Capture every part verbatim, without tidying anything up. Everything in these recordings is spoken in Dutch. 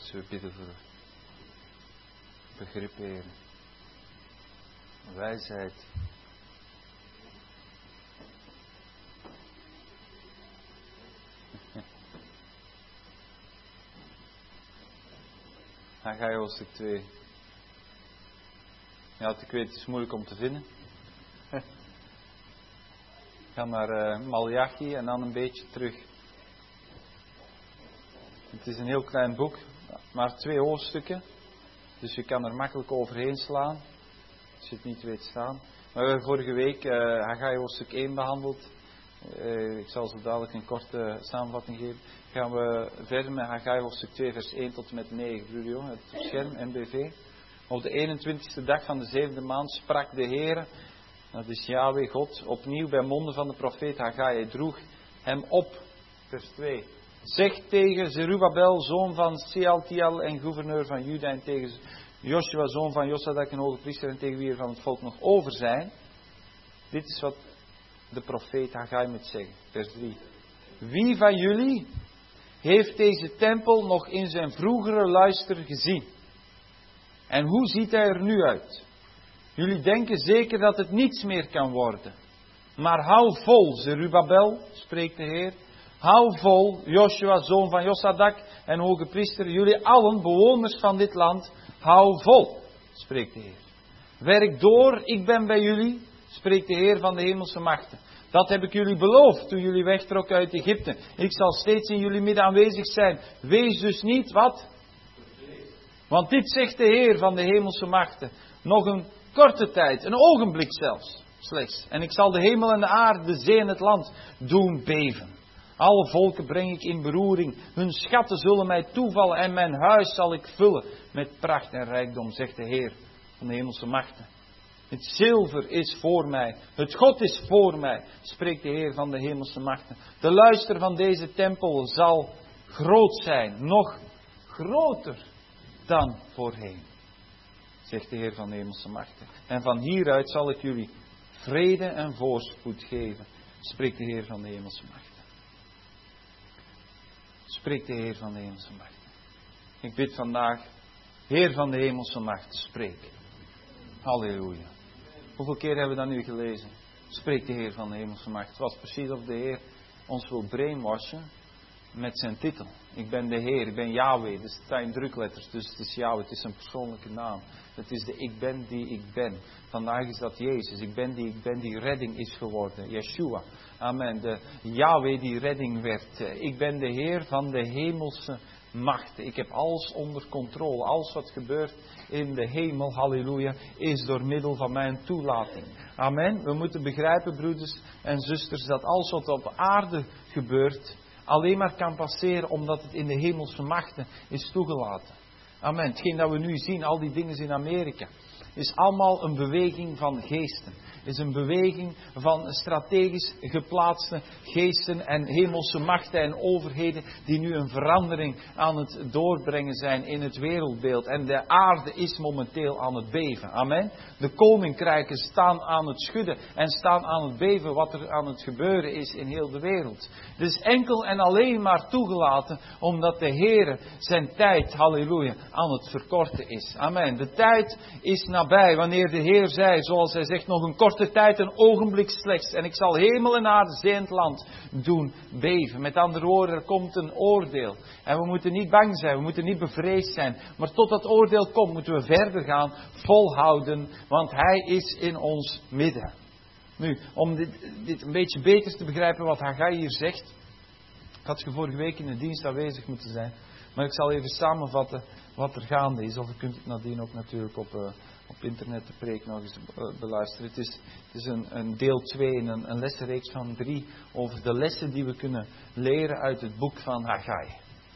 Dus we bidden voor begrip, Heer. Wijsheid. Haggai hoofdstuk twee. Ja, ik weet, het is moeilijk om te vinden. Ga naar uh, Malachi en dan een beetje terug. Het is een heel klein boek, maar twee hoofdstukken. Dus je kan er makkelijk overheen slaan, als je het niet weet staan. Maar we hebben vorige week uh, Haggai hoofdstuk één behandeld. Uh, ik zal zo dadelijk een korte samenvatting geven. Gaan we verder met Haggai hoofdstuk twee, vers één tot en met negen. Julio, het scherm, M B V. Op de eenentwintigste dag van de zevende maand sprak de Heer, dat is Yahweh God, opnieuw bij monden van de profeet Haggai. Hij droeg hem op, vers twee. Zeg tegen Zerubabel, zoon van Sealtiel en gouverneur van Juda, en tegen Joshua, zoon van Josadak en hoge priester, en tegen wie er van het volk nog over zijn. Dit is wat de profeet Haggai moet zeggen. Vers drie. Wie van jullie heeft deze tempel nog in zijn vroegere luister gezien? En hoe ziet hij er nu uit? Jullie denken zeker dat het niets meer kan worden. Maar hou vol, Zerubabel, spreekt de Heer. Hou vol, Joshua, zoon van Josadak en hoge priester, jullie allen, bewoners van dit land, hou vol, spreekt de Heer. Werk door, ik ben bij jullie, spreekt de Heer van de hemelse machten. Dat heb ik jullie beloofd toen jullie wegtrokken uit Egypte. Ik zal steeds in jullie midden aanwezig zijn. Wees dus niet, wat? Want dit zegt de Heer van de hemelse machten. Nog een korte tijd, een ogenblik zelfs, slechts. En ik zal de hemel en de aarde, de zee en het land doen beven. Alle volken breng ik in beroering. Hun schatten zullen mij toevallen en mijn huis zal ik vullen met pracht en rijkdom, zegt de Heer van de hemelse machten. Het zilver is voor mij. Het God is voor mij, spreekt de Heer van de hemelse machten. De luister van deze tempel zal groot zijn, nog groter dan voorheen, zegt de Heer van de hemelse machten. En van hieruit zal ik jullie vrede en voorspoed geven, spreekt de Heer van de hemelse machten. Spreekt de Heer van de hemelse machten. Ik bid vandaag, Heer van de hemelse machten, spreek. Halleluja. Hoeveel keer hebben we dat nu gelezen? Spreekt de Heer van de hemelse macht. Het was precies of de Heer ons wil brainwashen met zijn titel. Ik ben de Heer, ik ben Yahweh. Dus het zijn drukletters, dus het is Yahweh, het is een persoonlijke naam. Het is de ik ben die ik ben. Vandaag is dat Jezus. Ik ben die ik ben die redding is geworden. Yeshua. Amen. De Yahweh die redding werd. Ik ben de Heer van de hemelse machten. Ik heb alles onder controle. Alles wat gebeurt in de hemel, halleluja, is door middel van mijn toelating. Amen. We moeten begrijpen, broeders en zusters, dat alles wat op aarde gebeurt alleen maar kan passeren omdat het in de hemelse machten is toegelaten. Amen. Hetgeen dat we nu zien, al die dingen in Amerika, is allemaal een beweging van geesten. Is een beweging van strategisch geplaatste geesten en hemelse machten en overheden die nu een verandering aan het doorbrengen zijn in het wereldbeeld. En de aarde is momenteel aan het beven. Amen. De koninkrijken staan aan het schudden en staan aan het beven wat er aan het gebeuren is in heel de wereld. Het is enkel en alleen maar toegelaten omdat de Heer zijn tijd, halleluja, aan het verkorten is. Amen. De tijd is nabij wanneer de Heer zei, zoals hij zegt, nog een korte tijd, een ogenblik slechts. En ik zal hemel en aarde, zee en het land doen beven. Met andere woorden, er komt een oordeel. En we moeten niet bang zijn, we moeten niet bevreesd zijn. Maar tot dat oordeel komt, moeten we verder gaan, volhouden. Want Hij is in ons midden. Nu, om dit, dit een beetje beter te begrijpen wat Haggai hier zegt. Ik had je vorige week in de dienst aanwezig moeten zijn. Maar ik zal even samenvatten wat er gaande is. Of je kunt het nadien ook natuurlijk op, uh, op internet de preek nog eens uh, beluisteren. Het is, het is een, een deel twee in een, een lessenreeks van drie. Over de lessen die we kunnen leren uit het boek van Haggai.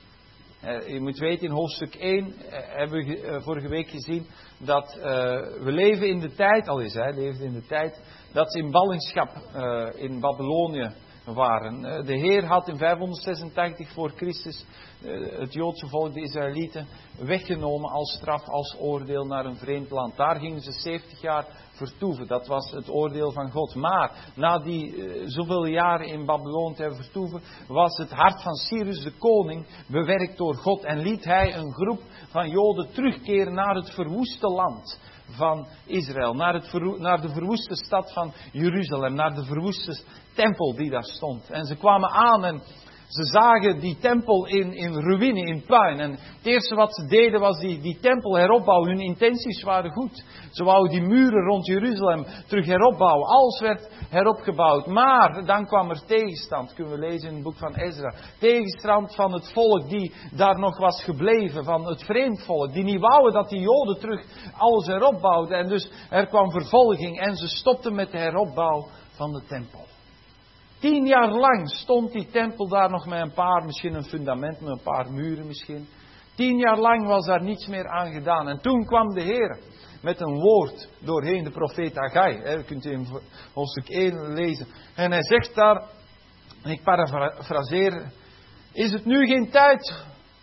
Uh, je moet weten, in hoofdstuk één uh, hebben we uh, vorige week gezien dat uh, we leven in de tijd, al is hij, leven in de tijd, dat ze in ballingschap uh, in Babylonië waren. De Heer had in vijfhonderdzesentachtig voor Christus het Joodse volk, de Israëlieten, weggenomen als straf, als oordeel naar een vreemd land. Daar gingen ze zeventig jaar vertoeven. Dat was het oordeel van God. Maar na die uh, zoveel jaren in Babylon te hebben vertoeven, was het hart van Cyrus de koning bewerkt door God. En liet hij een groep van Joden terugkeren naar het verwoeste land van Israël. Naar, het verwo- naar de verwoeste stad van Jeruzalem. Naar de verwoeste tempel die daar stond. En ze kwamen aan en ze zagen die tempel in, in ruïne, in puin. En het eerste wat ze deden was die, die tempel heropbouwen. Hun intenties waren goed. Ze wouden die muren rond Jeruzalem terug heropbouwen. Alles werd heropgebouwd. Maar dan kwam er tegenstand, kunnen we lezen in het boek van Ezra. Tegenstand van het volk die daar nog was gebleven. Van het vreemd volk. Die niet wouden dat die Joden terug alles heropbouwden. En dus er kwam vervolging. En ze stopten met de heropbouw van de tempel. Tien jaar lang stond die tempel daar nog met een paar, misschien een fundament, met een paar muren misschien. Tien jaar lang was daar niets meer aan gedaan. En toen kwam de Heer met een woord doorheen de profeet Haggai. Dat kunt u in hoofdstuk één lezen. En hij zegt daar, en ik parafraseer, is het nu geen tijd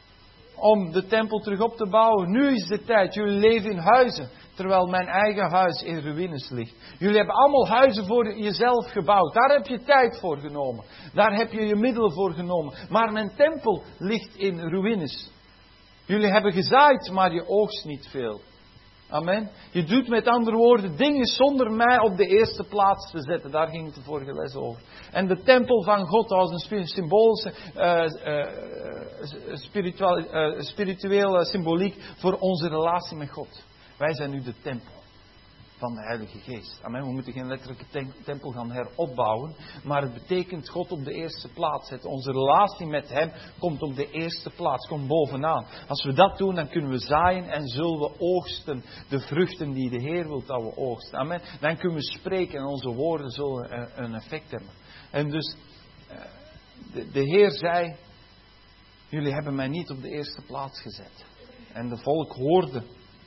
om de tempel terug op te bouwen? Nu is de tijd. Jullie leven in huizen, terwijl mijn eigen huis in ruïnes ligt. Jullie hebben allemaal huizen voor jezelf gebouwd. Daar heb je tijd voor genomen. Daar heb je je middelen voor genomen. Maar mijn tempel ligt in ruïnes. Jullie hebben gezaaid, maar je oogst niet veel. Amen. Je doet met andere woorden dingen zonder mij op de eerste plaats te zetten. Daar ging het de vorige les over. En de tempel van God was een symbolische, uh, uh, spirituele, uh, spirituele symboliek voor onze relatie met God. Wij zijn nu de tempel van de Heilige Geest. Amen. We moeten geen letterlijke tempel gaan heropbouwen. Maar het betekent God op de eerste plaats zetten. Onze relatie met Hem komt op de eerste plaats. Komt bovenaan. Als we dat doen, dan kunnen we zaaien en zullen we oogsten. De vruchten die de Heer wil dat we oogsten. Amen. Dan kunnen we spreken en onze woorden zullen een effect hebben. En dus, de, de Heer zei, jullie hebben mij niet op de eerste plaats gezet. En de volk hoorde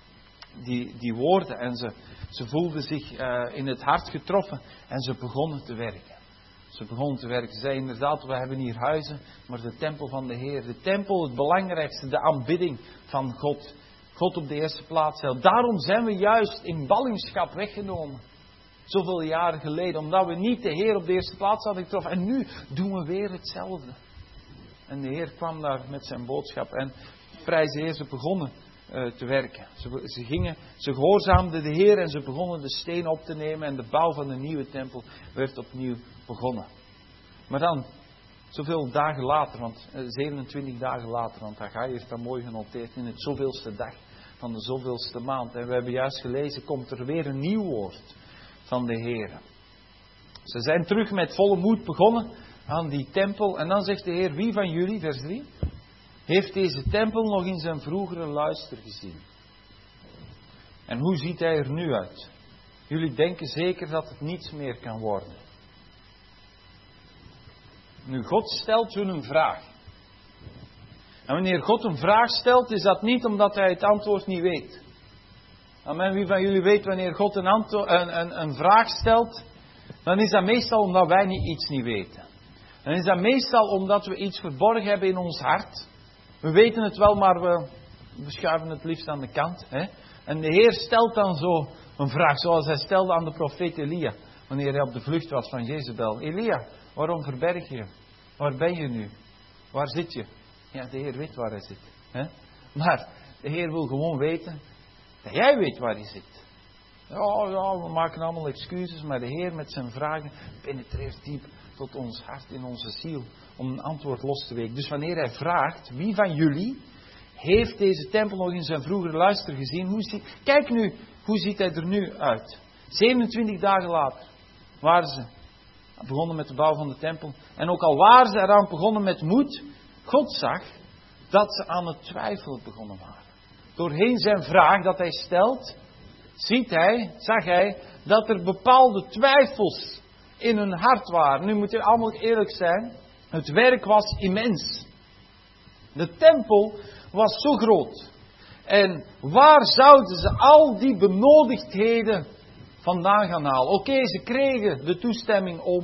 Die, die woorden en ze, ze voelden zich uh, in het hart getroffen en ze begonnen te werken. Ze begonnen te werken. Ze zeiden inderdaad, we hebben hier huizen, maar de tempel van de Heer. De tempel, het belangrijkste, de aanbidding van God. God op de eerste plaats stelt. Daarom zijn we juist in ballingschap weggenomen. Zoveel jaren geleden, omdat we niet de Heer op de eerste plaats hadden getroffen. En nu doen we weer hetzelfde. En de Heer kwam daar met zijn boodschap en prijs de Heer, ze begonnen Uh, te werken. Ze, ze, gingen, ze gehoorzaamden de Heer en ze begonnen de steen op te nemen en de bouw van de nieuwe tempel werd opnieuw begonnen. Maar dan, zoveel dagen later, want uh, zevenentwintig dagen later, want Haggai heeft dat mooi genoteerd, in het zoveelste dag van de zoveelste maand. En we hebben juist gelezen, komt er weer een nieuw woord van de Heer. Ze zijn terug met volle moed begonnen aan die tempel en dan zegt de Heer, wie van jullie, vers drie... heeft deze tempel nog in zijn vroegere luister gezien? En hoe ziet hij er nu uit? Jullie denken zeker dat het niets meer kan worden. Nu, God stelt hun een vraag. En wanneer God een vraag stelt, is dat niet omdat hij het antwoord niet weet. Amen. Wie van jullie weet wanneer God een, antwo- een, een, een vraag stelt, dan is dat meestal omdat wij niet iets niet weten. Dan is dat meestal omdat we iets verborgen hebben in ons hart. We weten het wel, maar we, we schuiven het liefst aan de kant. Hè? En de Heer stelt dan zo een vraag, zoals hij stelde aan de profeet Elia, wanneer hij op de vlucht was van Jezebel. Elia, waarom verberg je? Waar ben je nu? Waar zit je? Ja, de Heer weet waar hij zit. Hè? Maar de Heer wil gewoon weten dat jij weet waar hij zit. Ja, ja, we maken allemaal excuses, maar de Heer met zijn vragen penetreert diep tot ons hart, in onze ziel, om een antwoord los te weken. Dus wanneer hij vraagt, wie van jullie heeft deze tempel nog in zijn vroegere luister gezien? Hoe ziet, kijk nu, hoe ziet hij er nu uit? zevenentwintig dagen later waren ze begonnen met de bouw van de tempel. En ook al waren ze eraan begonnen met moed, God zag dat ze aan het twijfelen begonnen waren. Doorheen zijn vraag dat hij stelt, ziet hij, zag hij, dat er bepaalde twijfels in hun hart waren. Nu moet je allemaal eerlijk zijn. Het werk was immens. De tempel was zo groot. En waar zouden ze al die benodigdheden vandaan gaan halen? Oké, okay, ze kregen de toestemming om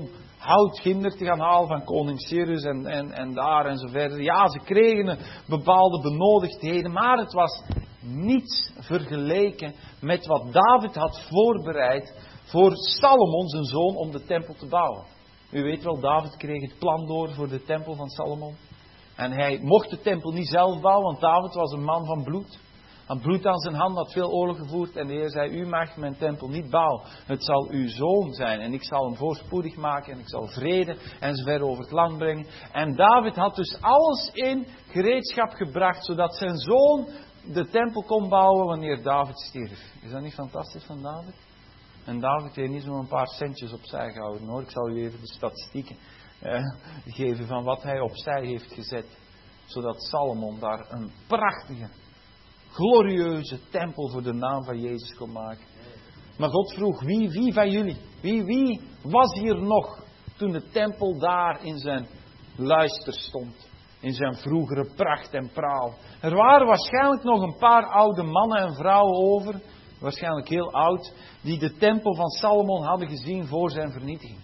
houtginder te gaan halen van koning Cyrus en, en, en daar en zo verder. Ja, ze kregen bepaalde benodigdheden, maar het was niets vergeleken met wat David had voorbereid voor Salomon, zijn zoon, om de tempel te bouwen. U weet wel, David kreeg het plan door voor de tempel van Salomon. En hij mocht de tempel niet zelf bouwen, want David was een man van bloed. Had bloed aan zijn hand, had veel oorlog gevoerd. En de Heer zei, u mag mijn tempel niet bouwen. Het zal uw zoon zijn. En ik zal hem voorspoedig maken. En ik zal vrede en zo ver over het land brengen. En David had dus alles in gereedschap gebracht. Zodat zijn zoon de tempel kon bouwen wanneer David stierf. Is dat niet fantastisch van David? En David heeft niet zo'n paar centjes opzij gehouden hoor. Ik zal u even de statistieken eh, geven van wat hij opzij heeft gezet. Zodat Salomon daar een prachtige, glorieuze tempel voor de naam van Jezus kon maken. Maar God vroeg, wie, wie van jullie, wie, wie was hier nog toen de tempel daar in zijn luister stond? In zijn vroegere pracht en praal. Er waren waarschijnlijk nog een paar oude mannen en vrouwen over, waarschijnlijk heel oud, die de tempel van Salomon hadden gezien voor zijn vernietiging.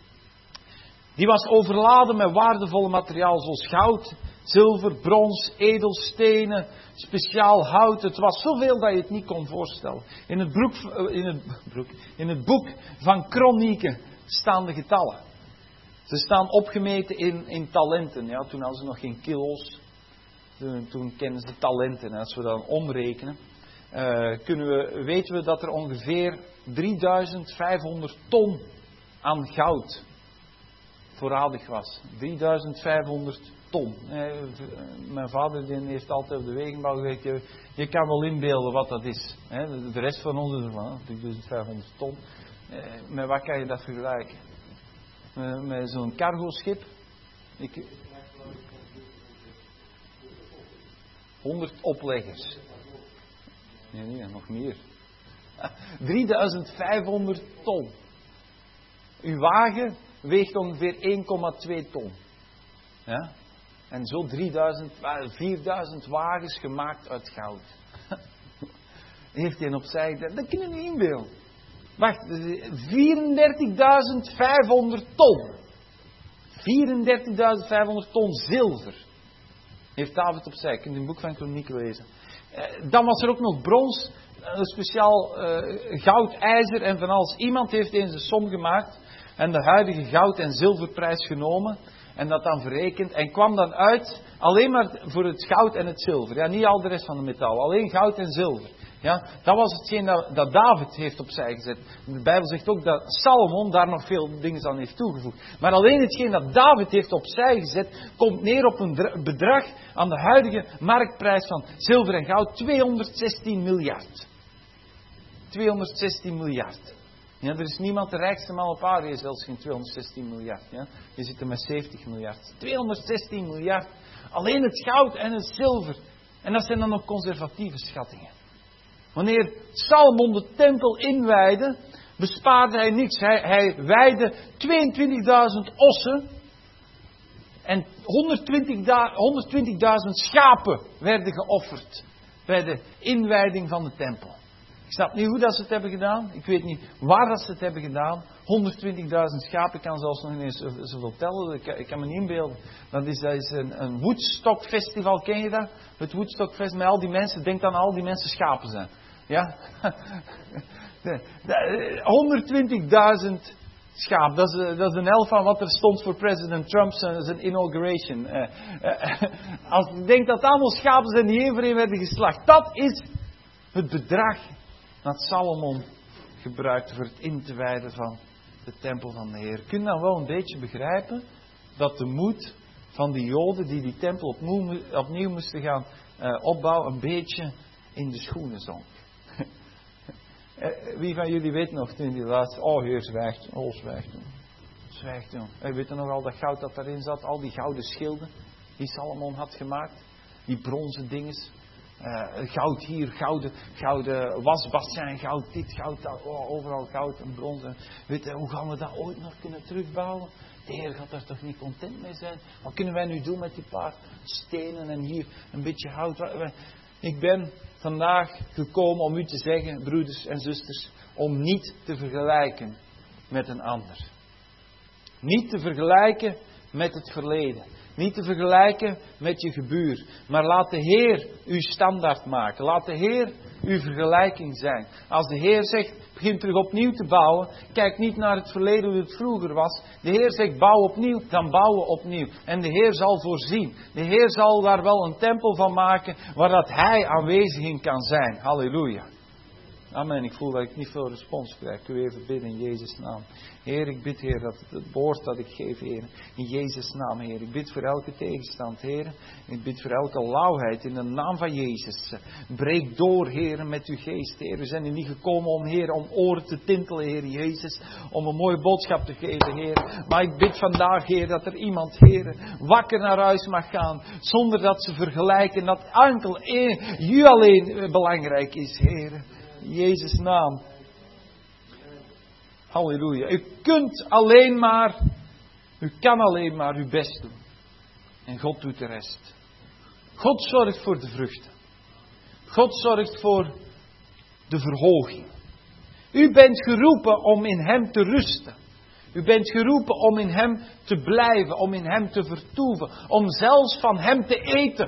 Die was overladen met waardevolle materiaal zoals goud, zilver, brons, edelstenen, speciaal hout. Het was zoveel dat je het niet kon voorstellen. In het, broek, in het, broek, in het boek van Kronieken staan de getallen. Ze staan opgemeten in, in talenten. Ja, toen hadden ze nog geen kilo's. Toen, toen kenden ze talenten. En als we dat omrekenen, uh, kunnen we, weten we dat er ongeveer drieduizend vijfhonderd ton aan goud voorradig was. drieduizend vijfhonderd ton. Eh, mijn vader die heeft altijd op de wegenbouw gezegd, je, je kan wel inbeelden wat dat is. Eh, de, de rest van ons is van drieduizend vijfhonderd ton. Eh, met wat kan je dat vergelijken? Met, met zo'n cargoschip. Ik, honderd opleggers. Nee, nee, nog meer. drieduizend vijfhonderd ton. Uw wagen weegt ongeveer één komma twee ton. Ja? En zo drieduizend, vierduizend wagens gemaakt uit goud. Heeft hij opzij gezet. Dat kunnen we niet inbeelden. Wacht, vierendertigduizend vijfhonderd ton. vierendertigduizend vijfhonderd ton zilver. Heeft David opzij. Je kunt in het boek van Kronieken lezen. Dan was er ook nog brons. Een speciaal uh, goud, ijzer en van alles. Iemand heeft eens een som gemaakt. En de huidige goud- en zilverprijs genomen. En dat dan verrekend. En kwam dan uit. Alleen maar voor het goud en het zilver. Ja, niet al de rest van de metaal. Alleen goud en zilver. Ja, dat was hetgeen dat, dat David heeft opzij gezet. De Bijbel zegt ook dat Salomon daar nog veel dingen aan heeft toegevoegd. Maar alleen hetgeen dat David heeft opzij gezet, komt neer op een bedrag aan de huidige marktprijs van zilver en goud. tweehonderdzestien miljard. tweehonderdzestien miljard. Ja, er is niemand de rijkste man op aarde, is zelfs geen tweehonderdzestien miljard. Ja. Je zit er met zeventig miljard. tweehonderdzestien miljard. Alleen het goud en het zilver. En dat zijn dan nog conservatieve schattingen. Wanneer Salomon de tempel inwijde, bespaarde hij niks. Hij, hij weide tweeëntwintigduizend ossen en honderdtwintigduizend schapen werden geofferd bij de inwijding van de tempel. Ik snap niet hoe dat ze het hebben gedaan. Ik weet niet waar dat ze het hebben gedaan. honderdtwintigduizend schapen, ik kan zelfs nog niet eens zoveel tellen. Ik, ik kan me niet inbeelden. Dat is, dat is een, een Woodstock festival, ken je dat? Het Woodstock festival met al die mensen. Denk dan al die mensen schapen zijn. Ja? honderdtwintigduizend schapen. Dat is, dat is een helft van wat er stond voor president Trump zijn, zijn inauguration. Uh, uh, als je denkt dat allemaal schapen zijn die één voor één werden geslacht. Dat is het bedrag dat Salomon gebruikte voor het in te wijden van de tempel van de Heer. Kun je dan wel een beetje begrijpen dat de moed van die Joden die die tempel opnieuw, opnieuw moesten gaan uh, opbouwen, een beetje in de schoenen zonk. Wie van jullie weet nog toen die laatste, oh Heer zwijgt, oh zwijgt toen. Zwijgt toen. En weet je nog al dat goud dat daarin zat, al die gouden schilden die Salomon had gemaakt, die bronzen dinges. Uh, goud hier, gouden, gouden wasbassin, goud dit, goud dat, oh, overal goud en bronzen. Weet je, hoe gaan we dat ooit nog kunnen terugbouwen? De Heer gaat daar toch niet content mee zijn? Wat kunnen wij nu doen met die paar stenen en hier een beetje hout? Ik ben vandaag gekomen om u te zeggen, broeders en zusters, om niet te vergelijken met een ander. Niet te vergelijken met het verleden. Niet te vergelijken met je gebuur. Maar laat de Heer uw standaard maken. Laat de Heer uw vergelijking zijn. Als de Heer zegt, begin terug opnieuw te bouwen. Kijk niet naar het verleden hoe het vroeger was. De Heer zegt, bouw opnieuw. Dan bouwen opnieuw. En de Heer zal voorzien. De Heer zal daar wel een tempel van maken. Waar dat Hij aanwezig in kan zijn. Halleluja. Amen. Ik voel dat ik niet veel respons krijg. Ik wil even bidden in Jezus' naam. Heer, ik bid, Heer, dat het woord dat ik geef, Heer, in Jezus' naam, Heer. Ik bid voor elke tegenstand, Heer. Ik bid voor elke lauwheid in de naam van Jezus. Breek door, Heer, met uw geest, Heer. We zijn hier niet gekomen om, Heer, om oren te tintelen, Heer Jezus. Om een mooie boodschap te geven, Heer. Maar ik bid vandaag, Heer, dat er iemand, Heer, wakker naar huis mag gaan. Zonder dat ze vergelijken dat enkel u alleen belangrijk is, Heer. In Jezus' naam. Halleluja. U kunt alleen maar, u kan alleen maar uw best doen. En God doet de rest. God zorgt voor de vruchten. God zorgt voor de verhoging. U bent geroepen om in Hem te rusten. U bent geroepen om in Hem te blijven, om in Hem te vertoeven. Om zelfs van Hem te eten.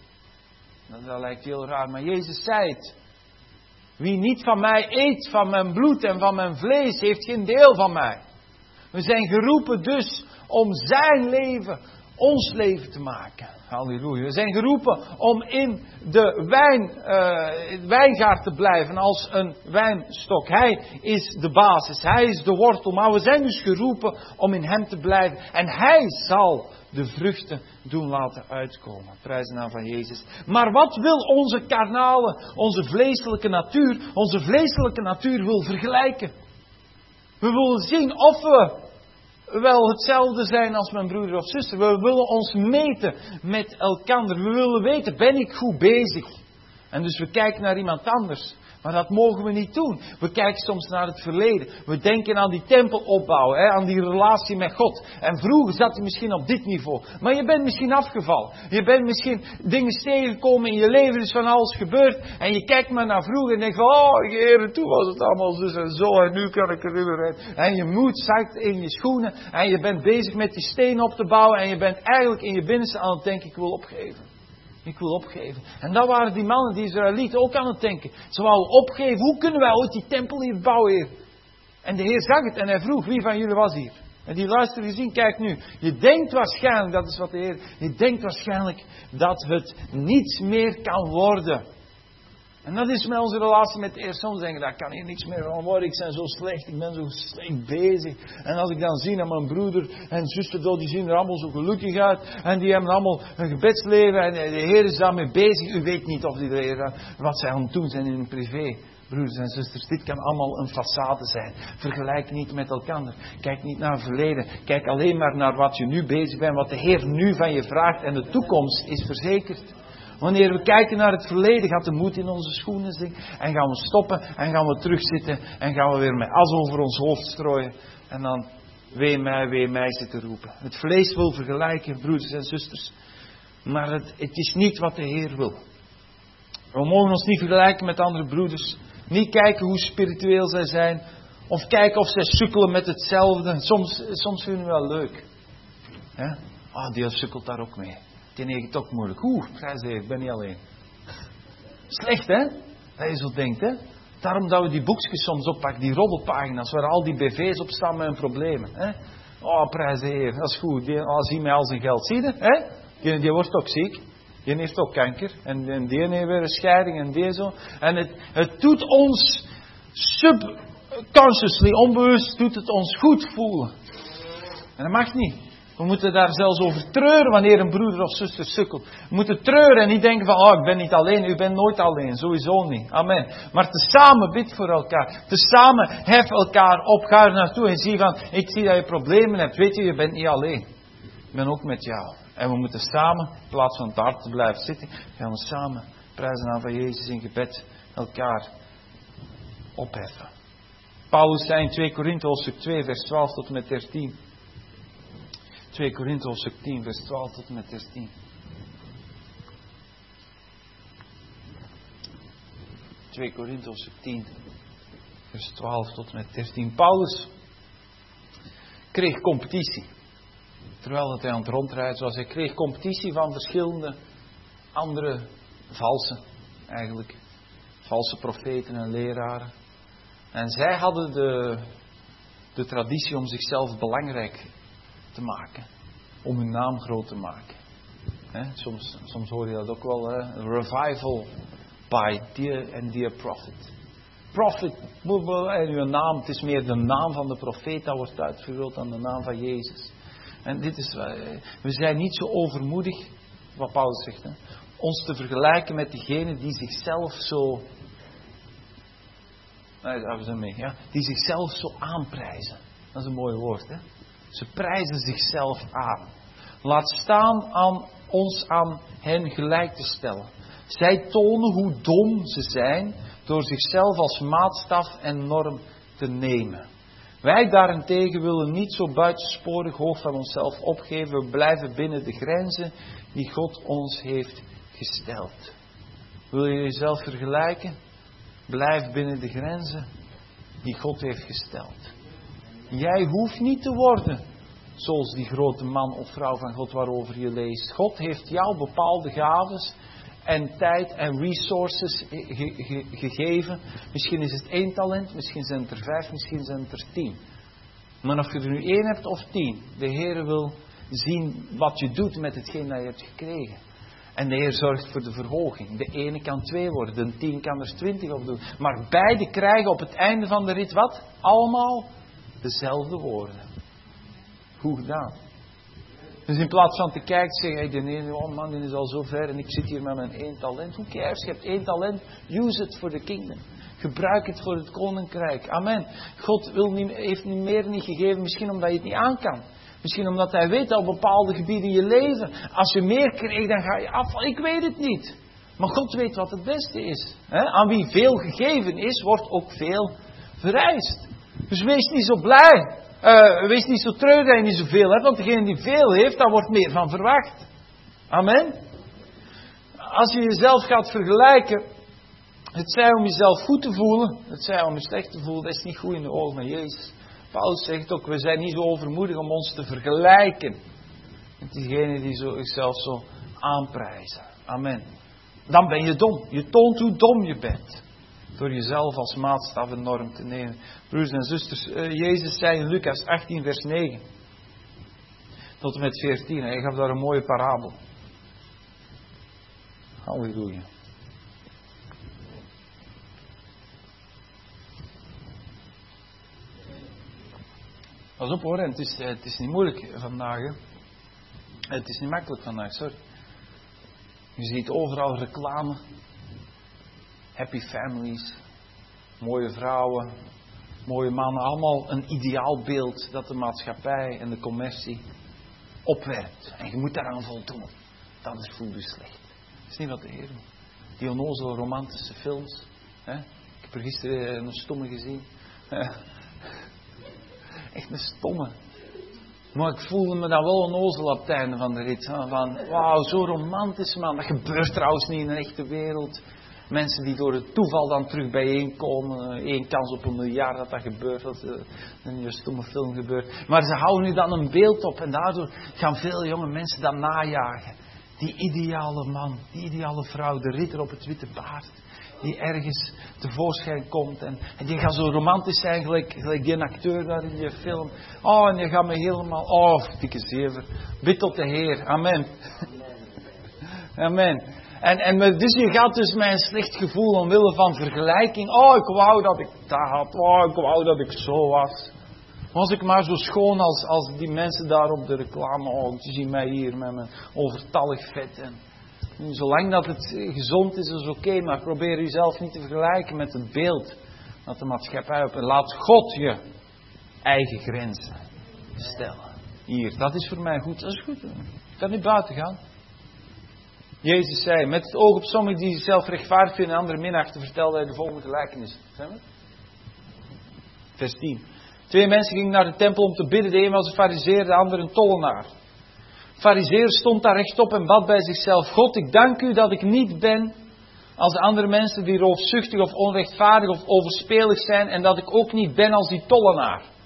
Nou, dat lijkt heel raar, maar Jezus zei het. Wie niet van mij eet, van mijn bloed en van mijn vlees, heeft geen deel van mij. We zijn geroepen dus om zijn leven, ons leven te maken. Halleluja. We zijn geroepen om in de wijn, uh, wijngaard te blijven als een wijnstok. Hij is de basis, hij is de wortel. Maar we zijn dus geroepen om in hem te blijven. En hij zal de vruchten doen laten uitkomen. Prijs de naam van Jezus. Maar wat wil onze karnale, onze vleeselijke natuur? Onze vleeselijke natuur wil vergelijken. We willen zien of we wel hetzelfde zijn als mijn broeder of zuster. We willen ons meten met elkaar. We willen weten, ben ik goed bezig? En dus we kijken naar iemand anders. Maar dat mogen we niet doen. We kijken soms naar het verleden. We denken aan die tempel opbouwen. Hè, aan die relatie met God. En vroeger zat je misschien op dit niveau. Maar je bent misschien afgevallen. Je bent misschien dingen tegengekomen in je leven. Er is van alles gebeurd. En je kijkt maar naar vroeger en denkt van, oh Heer, toen was het allemaal zo en zo. En nu kan ik er niet meer uit. En je moed zakt in je schoenen. En je bent bezig met die steen op te bouwen. En je bent eigenlijk in je binnenste aan het denken, ik wil opgeven. Ik wil opgeven. En dat waren die mannen, die Israëlieten, ook aan het denken. Ze wouden opgeven. Hoe kunnen wij ooit die tempel hier bouwen, Heer? En de Heer zag het en hij vroeg, wie van jullie was hier? En die luisterde gezien, kijk nu. Je denkt waarschijnlijk, dat is wat de Heer... Je denkt waarschijnlijk dat het niets meer kan worden. En dat is met onze relatie met de Heer. Soms denken, daar kan hier niks meer van worden. Ik ben zo slecht, ik ben zo slecht bezig. En als ik dan zie dat mijn broeder en zuster, die zien er allemaal zo gelukkig uit. En die hebben allemaal een gebedsleven. En de Heer is daarmee bezig. U weet niet of die de Heer, wat zij aan het doen zijn in hun privé. Broeders en zusters, dit kan allemaal een façade zijn. Vergelijk niet met elkaar. Kijk niet naar het verleden. Kijk alleen maar naar wat je nu bezig bent. Wat de Heer nu van je vraagt. En de toekomst is verzekerd. Wanneer we kijken naar het verleden, gaat de moed in onze schoenen zitten. En gaan we stoppen en gaan we terugzitten. En gaan we weer met as over ons hoofd strooien. En dan wee mij, wee mij zitten roepen. Het vlees wil vergelijken, broeders en zusters. Maar het, het is niet wat de Heer wil. We mogen ons niet vergelijken met andere broeders. Niet kijken hoe spiritueel zij zijn. Of kijken of zij sukkelen met hetzelfde. Soms, soms vinden we wel leuk. Ja? Ah, die sukkelt daar ook mee. Die heeft het ook moeilijk. Oeh, prijs de Heer, ik ben niet alleen. Slecht, hè? Dat je zo denkt, hè? Daarom dat we die boekjes soms oppakken, die roddelpagina's, waar al die B V's op staan met hun problemen. Hè? Oh, prijs de Heer, dat is goed. Die, oh, zie mij al zijn geld. Zie je, hè? Die, die wordt ook ziek. Die heeft ook kanker. En, en die heeft weer een scheiding en die zo. En het, het doet ons subconsciously, onbewust, doet het ons goed voelen. En dat mag niet. We moeten daar zelfs over treuren wanneer een broeder of zuster sukkelt. We moeten treuren en niet denken van, oh, ik ben niet alleen. U bent nooit alleen. Sowieso niet. Amen. Maar tezamen bid voor elkaar. Tezamen hef elkaar op. Ga er naartoe en zie van, ik zie dat je problemen hebt. Weet je, je bent niet alleen. Ik ben ook met jou. En we moeten samen, in plaats van daar te blijven zitten, gaan we samen, prijzen aan van Jezus in gebed, elkaar opheffen. Paulus zei in twee Korinthe hoofdstuk twee, vers twaalf tot en met dertien. twee Korinthe hoofdstuk tien, vers twaalf tot en met dertien. twee Korinthe hoofdstuk tien, vers twaalf tot en met dertien. Paulus kreeg competitie. Terwijl dat hij aan het rondrijden was. Hij kreeg competitie van verschillende andere valse, eigenlijk. Valse profeten en leraren. En zij hadden de, de traditie om zichzelf belangrijk te maken. Om hun naam groot te maken. He, soms, soms hoor je dat ook wel. He, revival by dear and dear prophet. Prophet, en uw naam, het is meer de naam van de profeet dat wordt uitvergroot dan de naam van Jezus. En dit is, we zijn niet zo overmoedig, wat Paulus zegt, hè, ons te vergelijken met diegenen die zichzelf zo, nee, daar hebben ze mee, ja, die zichzelf zo aanprijzen. Dat is een mooi woord, hè. Ze prijzen zichzelf aan. Laat staan aan ons aan hen gelijk te stellen. Zij tonen hoe dom ze zijn door zichzelf als maatstaf en norm te nemen. Wij daarentegen willen niet zo buitensporig hoog van onszelf opgeven. We blijven binnen de grenzen die God ons heeft gesteld. Wil je jezelf vergelijken? Blijf binnen de grenzen die God heeft gesteld. Jij hoeft niet te worden zoals die grote man of vrouw van God waarover je leest. God heeft jou bepaalde gaves en tijd en resources ge- ge- gegeven. Misschien is het één talent, misschien zijn het er vijf, misschien zijn het er tien. Maar of je er nu één hebt of tien, de Heer wil zien wat je doet met hetgeen dat je hebt gekregen. En de Heer zorgt voor de verhoging. De ene kan twee worden, de tien kan er twintig op doen. Maar beide krijgen op het einde van de rit wat? Allemaal dezelfde woorden. Goed gedaan. Dus in plaats van te kijken, zeggen, hey, de ene, oh man, die is al zo ver en ik zit hier met mijn één talent. Hoe cares? Je hebt één talent, use it for the kingdom. Gebruik het voor het koninkrijk. Amen. God wil niet, heeft niet meer niet gegeven, misschien omdat je het niet aan kan. Misschien omdat hij weet dat op bepaalde gebieden in je leven, als je meer krijgt, dan ga je afvallen. Ik weet het niet. Maar God weet wat het beste is. He? Aan wie veel gegeven is, wordt ook veel vereist. Dus wees niet zo blij. Uh, wees niet zo treurig dat je niet zoveel hebt, want degene die veel heeft, daar wordt meer van verwacht. Amen. Als je jezelf gaat vergelijken, het zij om jezelf goed te voelen, het zij om je slecht te voelen, dat is niet goed in de ogen van Jezus. Paulus zegt ook, we zijn niet zo overmoedig om ons te vergelijken met diegenen die zo, zichzelf zo aanprijzen. Amen. Dan ben je dom. Je toont hoe dom je bent. Door jezelf als maatstaf en norm te nemen. Broers en zusters, uh, Jezus zei in Lucas achttien vers negen. Tot en met veertien. Hij gaf daar een mooie parabel. Halleluja. Pas op hoor, het is, het is niet moeilijk vandaag. Hè. Het is niet makkelijk vandaag, sorry. Je ziet overal reclame. Happy families. Mooie vrouwen. Mooie mannen. Allemaal een ideaalbeeld dat de maatschappij en de commercie opwerpt. En je moet daaraan voldoen. Anders voel je slecht. Dat is niet wat de Heer wil. Die onnozele romantische films. Hè? Ik heb er gisteren een stomme gezien. Echt een stomme. Maar ik voelde me dan wel onnozel op het einde van de rit. Van, wauw, zo romantisch man. Dat gebeurt trouwens niet in de echte wereld. Mensen die door het toeval dan terug bijeenkomen. Eén kans op een miljard dat dat gebeurt. Dat in een stomme film gebeurt. Maar ze houden nu dan een beeld op. En daardoor gaan veel jonge mensen dat najagen. Die ideale man, die ideale vrouw. De ridder op het witte paard. Die ergens tevoorschijn komt. En, en die gaat zo romantisch zijn, gelijk, gelijk die acteur daar in die film. Oh, en die gaat me helemaal... Oh, dikke zever. Bid tot de Heer. Amen. Amen. En, en dus je gaat dus met een slecht gevoel omwille van vergelijking. Oh, ik wou dat ik dat had. Oh, ik wou dat ik zo was. Was ik maar zo schoon als, als die mensen daar op de reclame. Oh, je ziet mij hier met mijn overtallig vet. En, zolang dat het gezond is, is het oké. Okay, maar probeer jezelf niet te vergelijken met het beeld dat de maatschappij op. En laat God je eigen grenzen stellen. Hier, dat is voor mij goed. Dat is goed. Ik kan niet buiten gaan. Jezus zei, met het oog op sommigen die zichzelf rechtvaardig vinden en anderen minachten, vertelde hij de volgende gelijkenis. Zijn we? Vers tien. Twee mensen gingen naar de tempel om te bidden. De een was een farizeer, de ander een tollenaar. De farizeer stond daar rechtop en bad bij zichzelf. God, ik dank u dat ik niet ben als de andere mensen die roofzuchtig of onrechtvaardig of overspelig zijn. En dat ik ook niet ben als die tollenaar.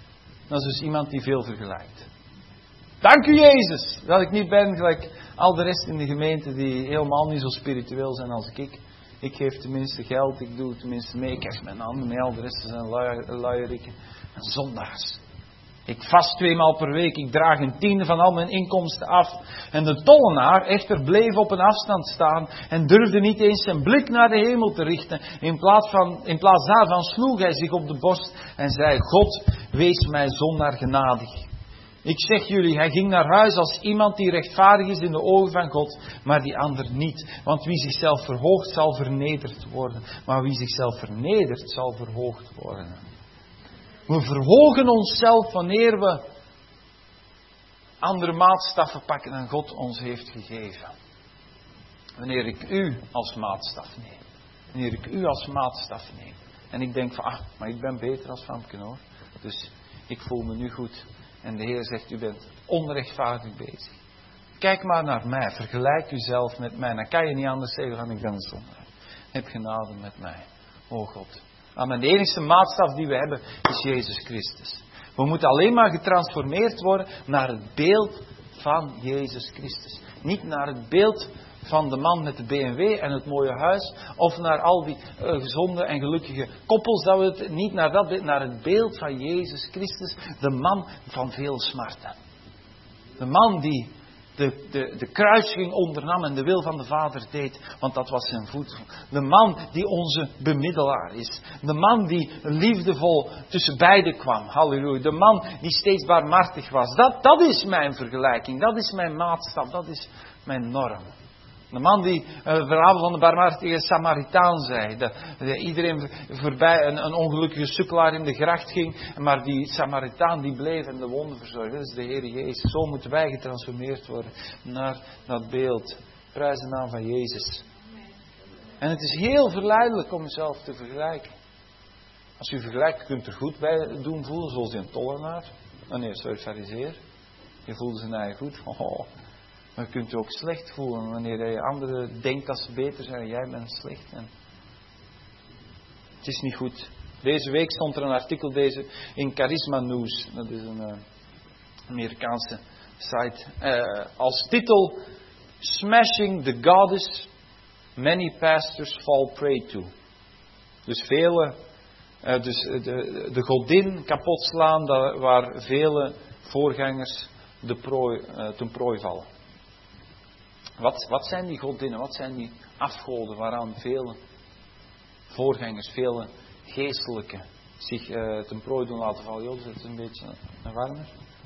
Dat is dus iemand die veel vergelijkt. Dank u Jezus, dat ik niet ben gelijk al de rest in de gemeente die helemaal niet zo spiritueel zijn als ik. Ik geef tenminste geld, ik doe tenminste mee, ik krijg mijn handen mee, al de rest zijn luierikken en zondaars. Ik vast tweemaal per week, ik draag een tiende van al mijn inkomsten af. En de tollenaar echter bleef op een afstand staan en durfde niet eens zijn blik naar de hemel te richten. In plaats, van, in plaats daarvan sloeg hij zich op de borst en zei, God, wees mij zondaar genadig. Ik zeg jullie, hij ging naar huis als iemand die rechtvaardig is in de ogen van God, maar die ander niet. Want wie zichzelf verhoogt, zal vernederd worden. Maar wie zichzelf vernedert, zal verhoogd worden. We verhogen onszelf wanneer we andere maatstaffen pakken dan God ons heeft gegeven. Wanneer ik u als maatstaf neem. Wanneer ik u als maatstaf neem. En ik denk van, ah, maar ik ben beter als Famke hoor. Dus ik voel me nu goed. En de Heer zegt, u bent onrechtvaardig bezig. Kijk maar naar mij, vergelijk uzelf met mij. Dan kan je niet anders zeggen van, ik ben een zondaar. Heb genade met mij, o God. Amen. De enige maatstaf die we hebben is Jezus Christus. We moeten alleen maar getransformeerd worden naar het beeld van Jezus Christus. Niet naar het beeld van de man met de B M W en het mooie huis. Of naar al die uh, gezonde en gelukkige koppels. Dat we het, niet naar dat beeld, naar het beeld van Jezus Christus. De man van veel smarten. De man die de, de, de kruisiging ondernam en de wil van de Vader deed. Want dat was zijn voedsel. De man die onze bemiddelaar is. De man die liefdevol tussen beiden kwam. Halleluja. De man die steeds barmhartig was. Dat, dat is mijn vergelijking. Dat is mijn maatstaf. Dat is mijn norm. De man die uh, verhaal van de barmhartige Samaritaan zei. Dat iedereen voorbij een, een ongelukkige sukkelaar in de gracht ging. Maar die Samaritaan die bleef en de wonden verzorgde. Dat is de Heer Jezus. Zo moeten wij getransformeerd worden naar dat beeld. Prijs de naam van Jezus. En het is heel verleidelijk om jezelf te vergelijken. Als u vergelijkt, kunt u er goed bij doen voelen. Zoals een tollenaar. Oh nee, sorry, farizeer. Je voelde zijn eigen goed. Oh. Maar je kunt je ook slecht voelen wanneer je anderen denkt dat ze beter zijn en jij bent slecht. En het is niet goed. Deze week stond er een artikel deze in Charisma News. Dat is een uh, Amerikaanse site. Uh, als titel Smashing the Goddess Many Pastors Fall Prey to. Dus vele, uh, dus de, de godin kapot slaan waar vele voorgangers de prooi, uh, ten prooi vallen. Wat, wat zijn die godinnen, wat zijn die afgoden waaraan vele voorgangers, vele geestelijke zich uh, ten prooi doen laten vallen? Joh, zet het een beetje naar warmer.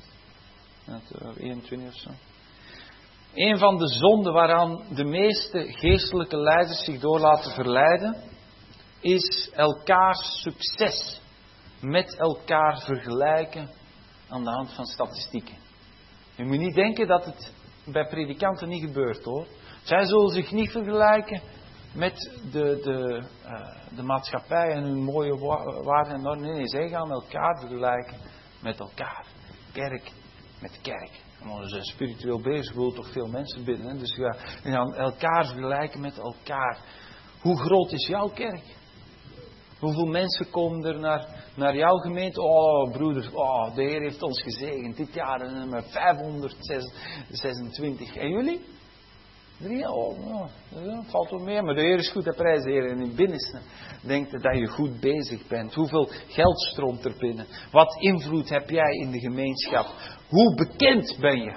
eenentwintig of zo. Een van de zonden waaraan de meeste geestelijke leiders zich door laten verleiden, is elkaars succes met elkaar vergelijken aan de hand van statistieken. Je moet niet denken dat het bij predikanten niet gebeurt hoor. Zij zullen zich niet vergelijken met de, de, uh, de maatschappij en hun mooie waarden en normen. Nee, nee, zij gaan elkaar vergelijken met elkaar. Kerk met kerk. En we zijn spiritueel bezig, we willen toch veel mensen bidden. Hè? Dus we gaan elkaar vergelijken met elkaar. Hoe groot is jouw kerk? Hoeveel mensen komen er naar, naar jouw gemeente? Oh, broeders, oh, de Heer heeft ons gezegend. Dit jaar nummer vijfhonderdzesentwintig. En jullie? Drie? Oh, oh, dat valt wel mee. Maar de Heer is goed, de prijs, de Heer. En in het binnenste denkt je dat je goed bezig bent. Hoeveel geld stroomt er binnen? Wat invloed heb jij in de gemeenschap? Hoe bekend ben je?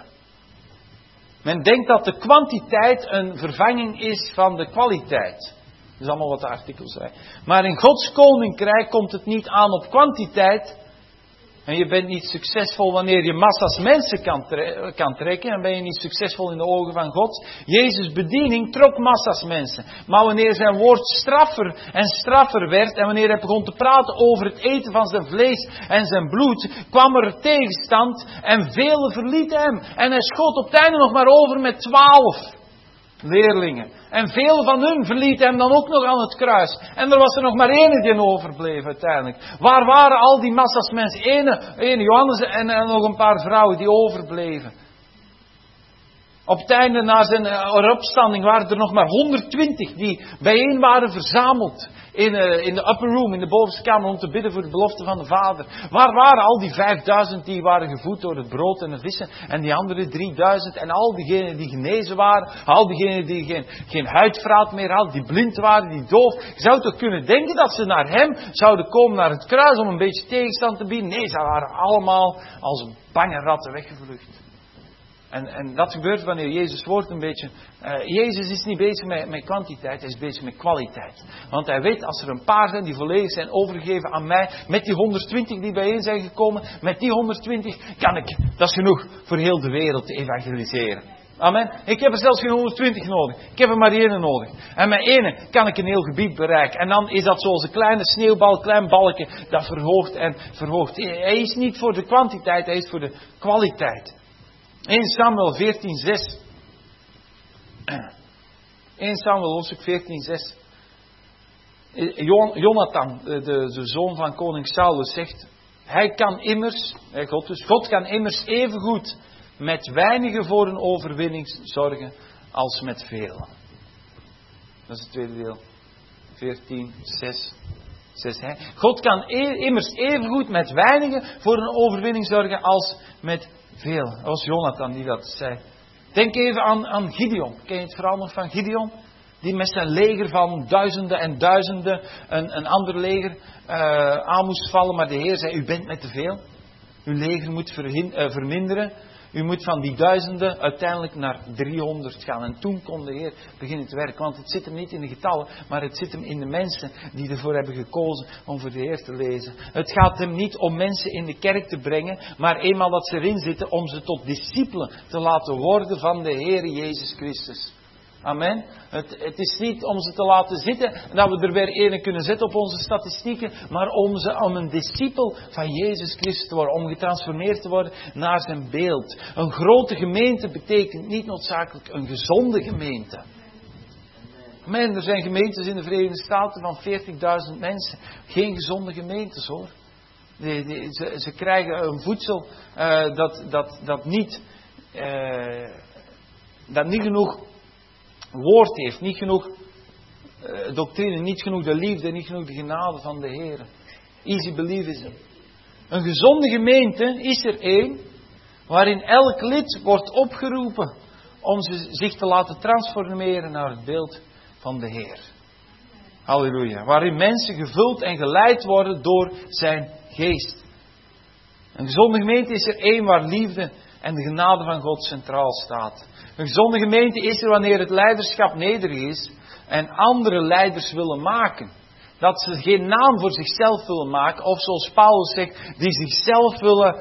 Men denkt dat de kwantiteit een vervanging is van de kwaliteit. Dat is allemaal wat de artikels zijn. Maar in Gods koninkrijk komt het niet aan op kwantiteit. En je bent niet succesvol wanneer je massa's mensen kan, tre- kan trekken. En ben je niet succesvol in de ogen van God. Jezus' bediening trok massa's mensen. Maar wanneer zijn woord straffer en straffer werd. En wanneer hij begon te praten over het eten van zijn vlees en zijn bloed. Kwam er tegenstand en velen verlieten hem. En hij schoot op het einde nog maar over met twaalf leerlingen. En veel van hun verlieten hem dan ook nog aan het kruis. En er was er nog maar één die overbleef uiteindelijk. Waar waren al die massa's mensen? Ene, ene Johannes en, en nog een paar vrouwen die overbleven. Op het einde na zijn uh, opstanding waren er nog maar honderdtwintig die bijeen waren verzameld in, uh, in de upper room, in de bovenste kamer, om te bidden voor de belofte van de Vader. Waar waren al die vijfduizend die waren gevoed door het brood en de vissen? En die andere drieduizend en al diegenen die genezen waren, al diegenen die geen, geen huidvraat meer hadden, die blind waren, die doof. Je zou toch kunnen denken dat ze naar hem zouden komen, naar het kruis, om een beetje tegenstand te bieden? Nee, ze waren allemaal als bange ratten weggevlucht. En, en dat gebeurt wanneer Jezus wordt een beetje... Uh, Jezus is niet bezig met, met kwantiteit, hij is bezig met kwaliteit. Want hij weet, als er een paar zijn die volledig zijn overgegeven aan mij, met die honderdtwintig die bijeen zijn gekomen, met die honderdtwintig kan ik, dat is genoeg voor heel de wereld te evangeliseren. Amen. Ik heb er zelfs geen honderdtwintig nodig. Ik heb er maar één nodig. En met één kan ik een heel gebied bereiken. En dan is dat zoals een kleine sneeuwbal, klein balkje, dat verhoogt en verhoogt. Hij is niet voor de kwantiteit, hij is voor de kwaliteit. Eerste Samuel veertien zes. Eerste Samuel hoofdstuk veertien zes. Jonathan, de, de zoon van koning Saulus, zegt... Hij kan immers, God dus, God kan immers evengoed met weinigen voor een overwinning zorgen als met velen. Dat is het tweede deel. veertien zes. zegt hij. God kan e- immers evengoed met weinigen voor een overwinning zorgen als met veel. Dat was Jonathan die dat zei. Denk even aan, aan Gideon. Ken je het verhaal nog van Gideon? Die met zijn leger van duizenden en duizenden een, een ander leger uh, aan moest vallen. Maar de Heer zei, u bent met te veel. Uw leger moet verhin, uh, verminderen. U moet van die duizenden uiteindelijk naar driehonderd gaan. En toen kon de Heer beginnen te werken. Want het zit hem niet in de getallen, maar het zit hem in de mensen die ervoor hebben gekozen om voor de Heer te lezen. Het gaat hem niet om mensen in de kerk te brengen, maar eenmaal dat ze erin zitten, om ze tot discipelen te laten worden van de Heer Jezus Christus. Amen. Het, het is niet om ze te laten zitten en dat we er weer ene kunnen zetten op onze statistieken, maar om ze om een discipel van Jezus Christus te worden, om getransformeerd te worden naar zijn beeld. Een grote gemeente betekent niet noodzakelijk een gezonde gemeente. Amen. Er zijn gemeentes in de Verenigde Staten van veertigduizend mensen. Geen gezonde gemeentes hoor. Die, die, ze, ze krijgen een voedsel uh, dat, dat, dat, niet, uh, dat niet genoeg woord heeft, niet genoeg uh, doctrine, niet genoeg de liefde, niet genoeg de genade van de Heer. Easy believism. Een gezonde gemeente is er één waarin elk lid wordt opgeroepen om ze, zich te laten transformeren naar het beeld van de Heer. Halleluja. Waarin mensen gevuld en geleid worden door zijn geest. Een gezonde gemeente is er één waar liefde en de genade van God centraal staat. Een gezonde gemeente is er wanneer het leiderschap nederig is en andere leiders willen maken. Dat ze geen naam voor zichzelf willen maken, of zoals Paulus zegt, die zichzelf willen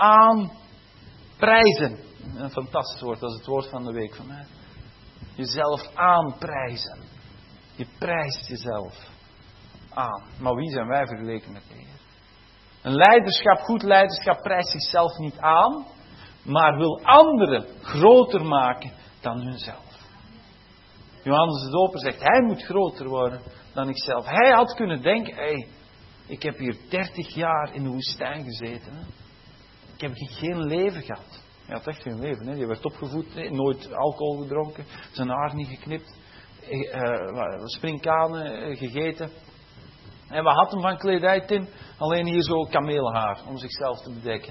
aanprijzen. Een fantastisch woord, dat is het woord van de week van mij. Jezelf aanprijzen. Je prijst jezelf aan. Maar wie zijn wij vergeleken met de Heer? Een leiderschap, goed leiderschap, prijst zichzelf niet aan, maar wil anderen groter maken dan hunzelf. Johannes de Doper zegt, hij moet groter worden dan ikzelf. Hij had kunnen denken, hé, hey, ik heb hier dertig jaar in de woestijn gezeten. Hè. Ik heb geen leven gehad. Hij had echt geen leven. Hè. Hij werd opgevoed, hè. Nooit alcohol gedronken, zijn haar niet geknipt, uh, springkanen gegeten. En wat had hem van kledij, Tim? Alleen hier zo kameelhaar, om zichzelf te bedekken.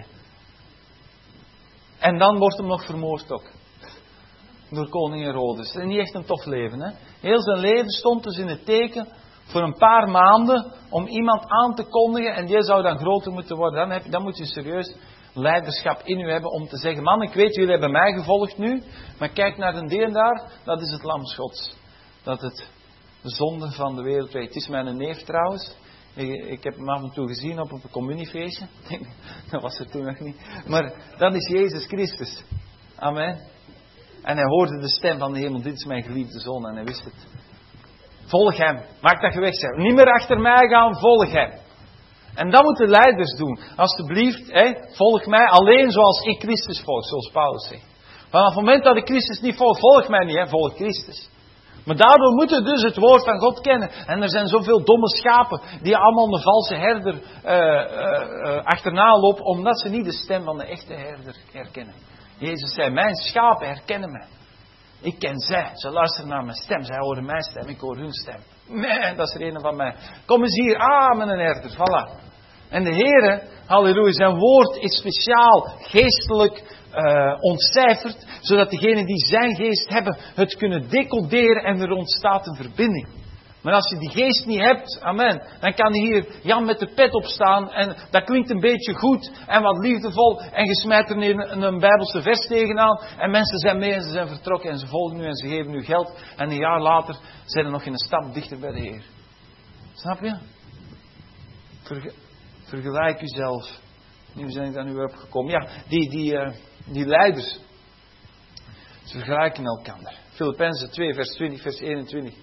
En dan wordt hem nog vermoord ook. Door koning Herodes. En niet echt een tof leven, hè. Heel zijn leven stond dus in het teken voor een paar maanden om iemand aan te kondigen en die zou dan groter moeten worden. Dan, heb je, dan moet je serieus leiderschap in u hebben om te zeggen, man, ik weet, jullie hebben mij gevolgd nu, maar kijk naar een deel daar, dat is het lam Gods. Dat het de zonde van de wereld weet. Het is mijn neef trouwens. Ik, ik heb hem af en toe gezien op een communiefeestje. Dat was er toen nog niet. Maar dat is Jezus Christus. Amen. En hij hoorde de stem van de hemel. Dit is mijn geliefde zoon. En hij wist het. Volg hem. Maak dat je weg bent. Niet meer achter mij gaan. Volg hem. En dat moeten leiders doen. Alsjeblieft, hè, volg mij alleen zoals ik Christus volg. Zoals Paulus zegt. Vanaf het moment dat ik Christus niet volg, volg mij niet. Hè, volg Christus. Maar daardoor moeten we dus het woord van God kennen. En er zijn zoveel domme schapen die allemaal de valse herder uh, uh, uh, achterna lopen, omdat ze niet de stem van de echte herder herkennen. Jezus zei, mijn schapen herkennen mij. Ik ken zij. Ze luisteren naar mijn stem. Zij horen mijn stem. Ik hoor hun stem. Nee, dat is er een van mij. Kom eens hier. Ah, mijn herder. Voilà. En de Heere, halleluja, zijn woord is speciaal geestelijk uh, ontcijferd, zodat degenen die zijn geest hebben het kunnen decoderen en er ontstaat een verbinding. Maar als je die geest niet hebt, amen, dan kan hier Jan met de pet opstaan en dat klinkt een beetje goed en wat liefdevol en je smijt er een, een Bijbelse vers tegenaan en mensen zijn mee en ze zijn vertrokken en ze volgen u en ze geven u geld en een jaar later zijn ze nog in een stap dichter bij de Heer. Snap je? Verge- vergelijk uzelf. Nu zijn ik aan u opgekomen. Ja, die, die, uh, die leiders, ze vergelijken elkaar. Filippenzen twee, vers twintig, vers eenentwintig.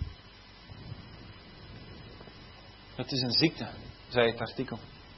Het is een ziekte, zei het artikel.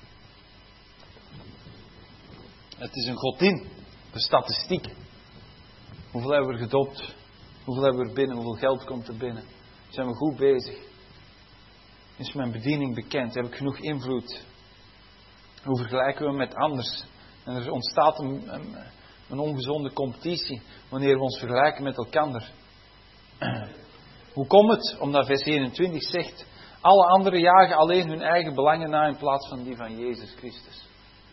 Het is een godin, de statistiek. Hoeveel hebben we er gedoopt? Hoeveel hebben we er binnen? Hoeveel geld komt er binnen? Zijn we goed bezig? Is mijn bediening bekend? Heb ik genoeg invloed? Hoe vergelijken we met anders? En er ontstaat een, een, een ongezonde competitie wanneer we ons vergelijken met elkaar. Hoe komt het? Omdat vers eenentwintig zegt: alle anderen jagen alleen hun eigen belangen na in plaats van die van Jezus Christus.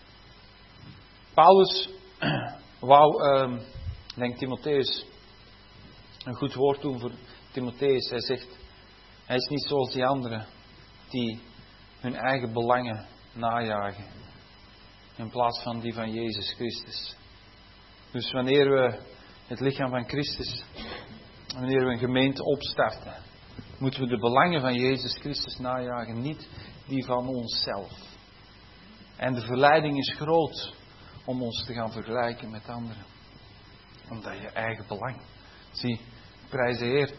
Paulus wou, uh, ik denk Timotheus, een goed woord doen voor Timotheus. Hij zegt, hij is niet zoals die anderen die hun eigen belangen najagen in plaats van die van Jezus Christus. Dus wanneer we het lichaam van Christus, wanneer we een gemeente opstarten, moeten we de belangen van Jezus Christus najagen, niet die van onszelf. En de verleiding is groot om ons te gaan vergelijken met anderen. Omdat je eigen belang. Zie, prijs de Heer.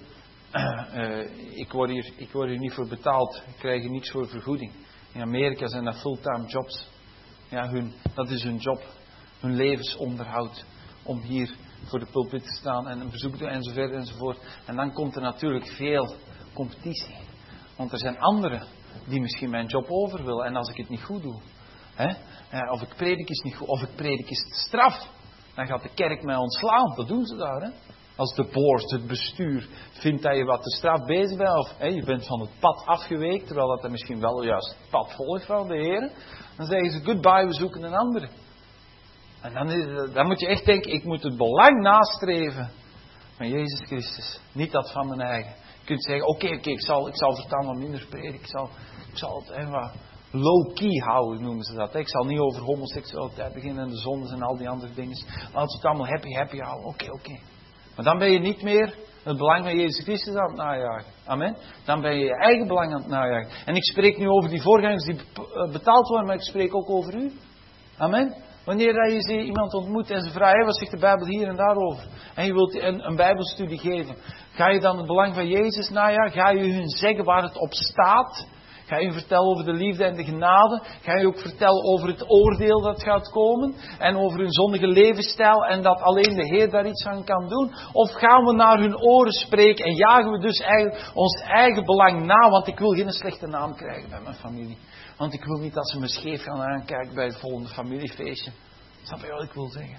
Uh, ik, word hier, ik word hier niet voor betaald. Ik krijg hier niks voor vergoeding. In Amerika zijn dat fulltime jobs. Ja, hun, dat is hun job. Hun levensonderhoud. Om hier voor de pulpit te staan en een bezoek te doen enzovoort enzovoort. En dan komt er natuurlijk veel competitie. Want er zijn anderen die misschien mijn job over willen. En als ik het niet goed doe. Hè, of ik predik is niet goed. Of ik predik is straf. Dan gaat de kerk mij ontslaan. Dat doen ze daar. Hè? Als de board, het bestuur, vindt dat je wat te straf bezig bent. Of hè, je bent van het pad afgeweken. Terwijl dat er misschien wel juist het pad volgt van de Heer. Dan zeggen ze goodbye, we zoeken een andere. En dan, dan moet je echt denken, ik moet het belang nastreven van Jezus Christus. Niet dat van mijn eigen. Je kunt zeggen, oké, okay, okay, ik zal, ik zal voortaan wat minder prediken. Ik zal, ik zal het hè, wat low-key houden, noemen ze dat. Hè. Ik zal niet over homoseksualiteit beginnen en de zondes en al die andere dingen. Laat het allemaal happy, happy houden. Oké, okay, oké. Okay. Maar dan ben je niet meer het belang van Jezus Christus aan het najagen. Amen. Dan ben je je eigen belang aan het najagen. En ik spreek nu over die voorgangers die betaald worden, maar ik spreek ook over u. Amen. Wanneer dat je iemand ontmoet en ze vraagt, hey, wat zegt de Bijbel hier en daarover? En je wilt een, een Bijbelstudie geven. Ga je dan het belang van Jezus najagen? Ga je hun zeggen waar het op staat? Ga je hun vertellen over de liefde en de genade? Ga je ook vertellen over het oordeel dat gaat komen? En over hun zondige levensstijl en dat alleen de Heer daar iets aan kan doen? Of gaan we naar hun oren spreken en jagen we dus eigenlijk ons eigen belang na? Want ik wil geen slechte naam krijgen bij mijn familie. Want ik wil niet dat ze me scheef gaan aankijken bij het volgende familiefeestje. Snap je wat ik wil zeggen?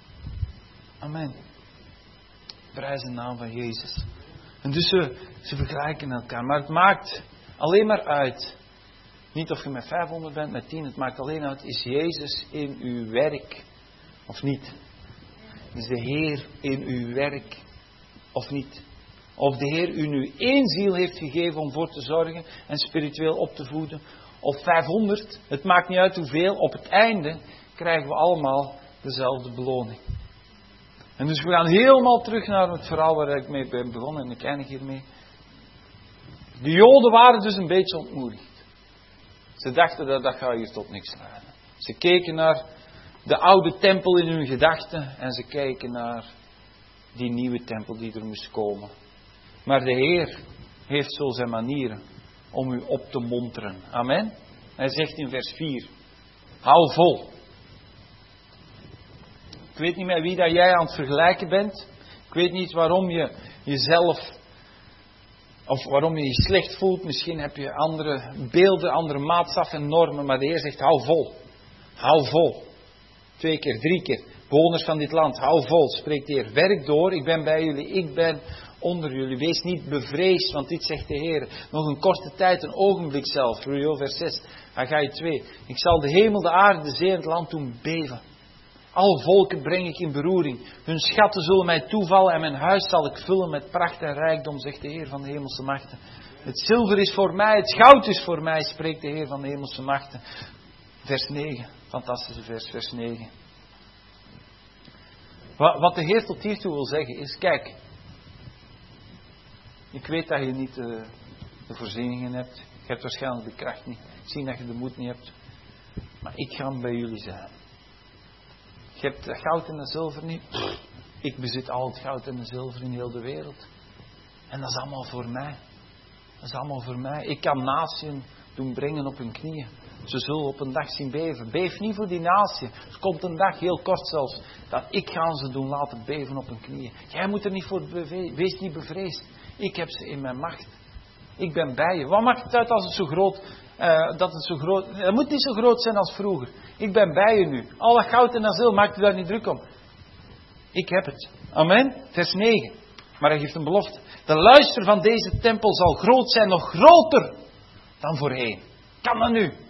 Amen. Prijs de naam van Jezus. En dus ze, ze vergelijken elkaar. Maar het maakt alleen maar uit. Niet of je met vijfhonderd bent, met tien. Het maakt alleen uit. Is Jezus in uw werk? Of niet? Is de Heer in uw werk? Of niet? Of de Heer u nu één ziel heeft gegeven om voor te zorgen. En spiritueel op te voeden. Of vijfhonderd. Het maakt niet uit hoeveel. Op het einde krijgen we allemaal dezelfde beloning. En dus we gaan helemaal terug naar het verhaal waar ik mee ben begonnen. En ik eindig hiermee. De Joden waren dus een beetje ontmoedigd. Ze dachten dat dat gaat hier tot niks leiden. Ze keken naar de oude tempel in hun gedachten. En ze keken naar die nieuwe tempel die er moest komen. Maar de Heer heeft zo zijn manieren om u op te monteren. Amen. Hij zegt in vers vier. Hou vol. Ik weet niet met wie dat jij aan het vergelijken bent. Ik weet niet waarom je jezelf, of waarom je je slecht voelt. Misschien heb je andere beelden, andere maatstaf en normen. Maar de Heer zegt, hou vol. Hou vol. Twee keer, drie keer. Bewoners van dit land, hou vol, spreekt de Heer. Werk door, ik ben bij jullie. Ik ben onder jullie. Wees niet bevreesd, want dit zegt de Heer. Nog een korte tijd, een ogenblik zelf. Ruo vers zes, Haggai twee. Ik zal de hemel, de aarde, de zee en het land doen beven. Alle volken breng ik in beroering. Hun schatten zullen mij toevallen en mijn huis zal ik vullen met pracht en rijkdom, zegt de Heer van de hemelse machten. Het zilver is voor mij, het goud is voor mij, spreekt de Heer van de hemelse machten. Vers negen, fantastische vers, vers negen. Wat de Heer tot hiertoe wil zeggen is, kijk, ik weet dat je niet de, de voorzieningen hebt, je hebt waarschijnlijk de kracht niet, ik zie dat je de moed niet hebt, maar ik ga bij jullie zijn. Je hebt het goud en het zilver niet, ik bezit al het goud en het zilver in heel de wereld. En dat is allemaal voor mij. Dat is allemaal voor mij. Ik kan naties doen brengen op hun knieën. Ze zullen op een dag zien beven. Beef niet voor die natie. Er komt een dag, heel kort zelfs, dat ik ga ze doen laten beven op hun knieën. Jij moet er niet voor bevezen. Wees niet bevreesd. Ik heb ze in mijn macht. Ik ben bij je. Wat maakt het uit als het zo groot, uh, dat het zo groot, het moet niet zo groot zijn als vroeger. Ik ben bij je nu. Al dat goud en asiel, maak je daar niet druk om. Ik heb het. Amen. Vers negen. Maar hij geeft een belofte. De luister van deze tempel zal groot zijn, nog groter dan voorheen. Kan dat nu?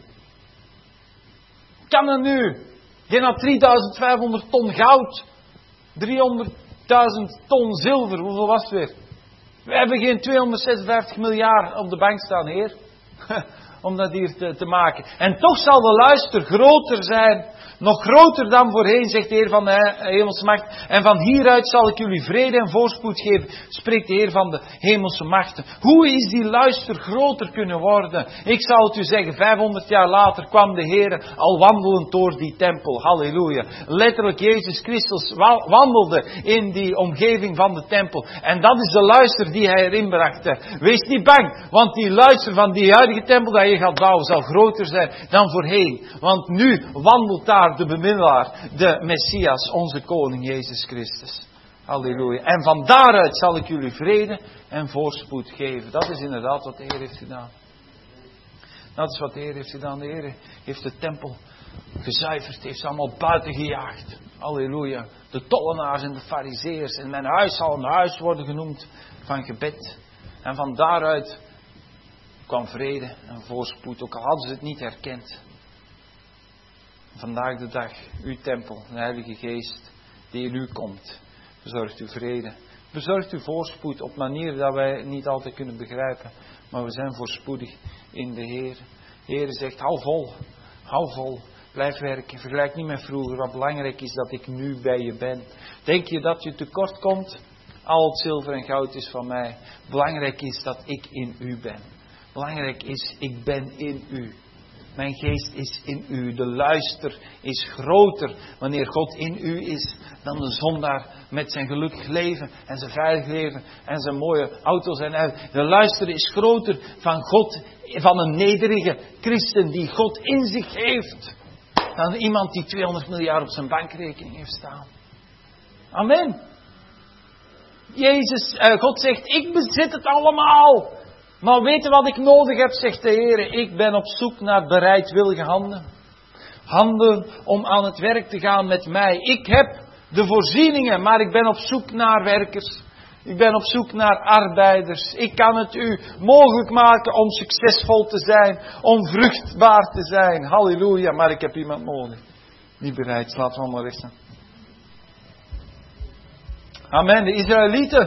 Kan dat nu? Geen had drieduizend vijfhonderd ton goud. driehonderdduizend ton zilver. Hoeveel was het weer? We hebben geen tweehonderdzesenvijftig miljard op de bank staan, Heer. Om dat hier te, te maken. En toch zal de luister groter zijn. Nog groter dan voorheen, zegt de Heer van de hemelse macht. En van hieruit zal ik jullie vrede en voorspoed geven, spreekt de Heer van de hemelse machten. Hoe is die luister groter kunnen worden? Ik zal het u zeggen, vijfhonderd jaar later kwam de Heer al wandelend door die tempel. Halleluja. Letterlijk, Jezus Christus wandelde in die omgeving van de tempel. En dat is de luister die hij erin bracht. Wees niet bang, want die luister van die huidige tempel dat je gaat bouwen zal groter zijn dan voorheen. Want nu wandelt daar de bemiddelaar, de Messias, onze koning Jezus Christus. Halleluja. En van daaruit zal ik jullie vrede en voorspoed geven. Dat is inderdaad wat de Heer heeft gedaan. Dat is wat de Heer heeft gedaan. De Heer heeft de tempel gezuiverd, heeft ze allemaal buiten gejaagd. Halleluja. De tollenaars en de farizeeërs. En mijn huis zal een huis worden genoemd van gebed. En van daaruit kwam vrede en voorspoed, ook al hadden ze het niet herkend. Vandaag de dag, uw tempel, de Heilige Geest, die in u komt, bezorgt u vrede. Bezorgt u voorspoed op manieren dat wij niet altijd kunnen begrijpen. Maar we zijn voorspoedig in de Heer. De Heer zegt, hou vol, hou vol, blijf werken. Vergelijk niet met vroeger. Wat belangrijk is dat ik nu bij je ben. Denk je dat je tekort komt? Al het zilver en goud is van mij. Belangrijk is dat ik in u ben. Belangrijk is, ik ben in u. Mijn geest is in u. De luister is groter wanneer God in u is dan de zondaar met zijn gelukkig leven en zijn veilig leven en zijn mooie auto's en huis. De luister is groter van God, van een nederige christen die God in zich heeft, dan iemand die tweehonderd miljard op zijn bankrekening heeft staan. Amen. Jezus, uh, God zegt, ik bezit het allemaal. Maar weet je wat ik nodig heb, zegt de Heer? Ik ben op zoek naar bereidwillige handen. Handen om aan het werk te gaan met mij. Ik heb de voorzieningen, maar ik ben op zoek naar werkers. Ik ben op zoek naar arbeiders. Ik kan het u mogelijk maken om succesvol te zijn, om vruchtbaar te zijn. Halleluja, maar ik heb iemand nodig die bereid is. Laten we allemaal recht staan. Amen, de Israëlieten.